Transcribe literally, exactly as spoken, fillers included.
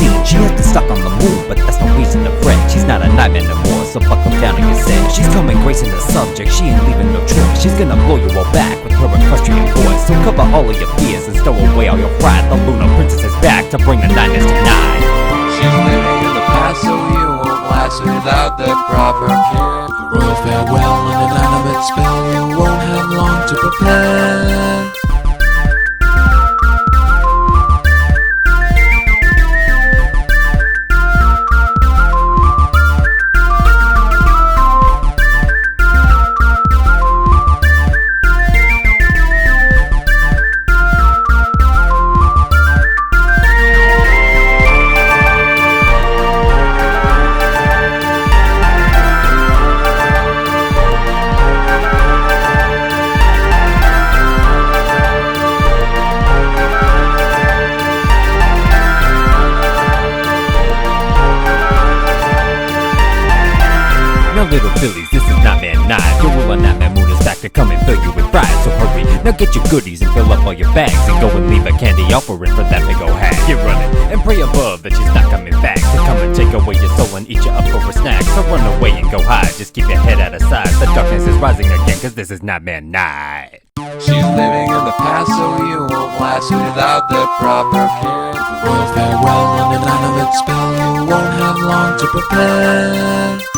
sixteen, she has been stuck on the moon, but that's no reason to fret. She's not a nightmare no more, so buckle down and get set. She's coming gracing the subject, she ain't leaving no choice. She's gonna blow you all back with her equestrian voice. So cover all of your fears and stow away all your pride. The Lunar Princess is back to bring the nightness tonight. She's living in the past, so you won't last without the proper care. Royal farewell and an animate spell, you won't have long to prepare. Now little fillies, this is Nightmare Night. Your ruler Nightmare Moon is back to come and fill you with pride. So hurry, now get your goodies and fill up all your bags, and go and leave a candy offering for that big ol' hag. Get running and pray above that she's not coming back to come and take away your soul and eat you up for a snack. So run away and go hide, just keep your head out of sight. The darkness is rising again, cause this is Nightmare Night. She's living in the past, so you won't last without the proper care. Royal farewell and an animate spell, you won't have long to prepare.